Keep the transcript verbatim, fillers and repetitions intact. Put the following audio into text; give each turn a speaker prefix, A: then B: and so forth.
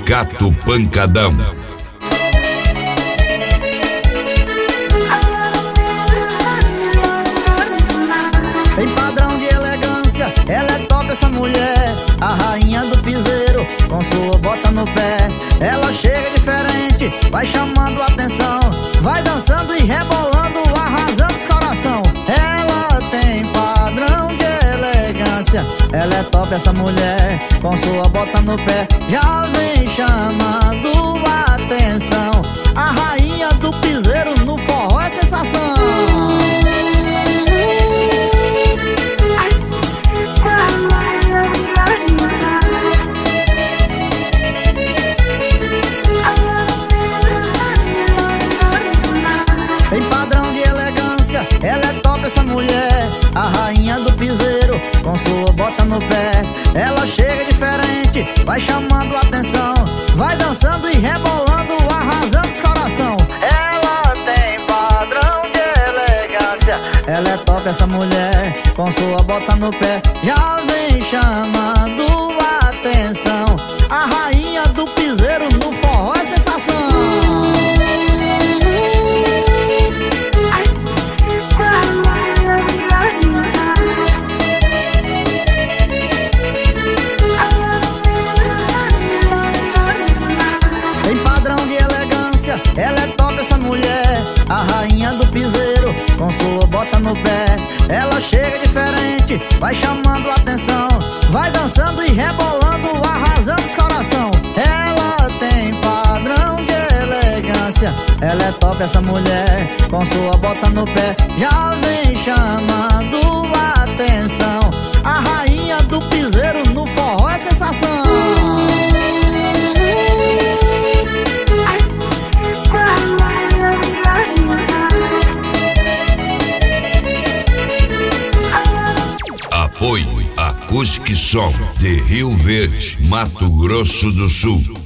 A: Sindicato Pancadão.
B: Tem padrão de elegância, ela é top essa mulher, a rainha do piseiro, com sua bota no pé. Ela chega diferente, vai chamando a atenção, vai dançando e rebolando, arrasando os coração. Ela tem padrão de elegância, ela é top essa mulher, com sua bota no pé. Já vem chamando a atenção, a rainha do piseiro no forró é sensação. Tem padrão de elegância, ela é top essa mulher, a rainha do piseiro, com sua bota no pé. Ela chega diferente, vai chamando a atenção, vai dançando e rebolando, arrasando os coração. Ela tem padrão de elegância, ela é top essa mulher, com sua bota no pé. Já vem chamando a atenção, a rainha do piseiro no forró é sensação. Tem padrão de elegância, ela é top essa mulher, a rainha do piseiro, com sua bota no pé. Ela chega diferente, vai chamando a atenção, vai dançando e rebolando, arrasando os coração. Ela tem padrão de elegância, ela é top essa mulher, com sua bota no pé. Já vem chamando a atenção, a rainha do piseiro no forró é sensação.
A: Apoio Acústica Som de Rio Verde, Mato Grosso do Sul.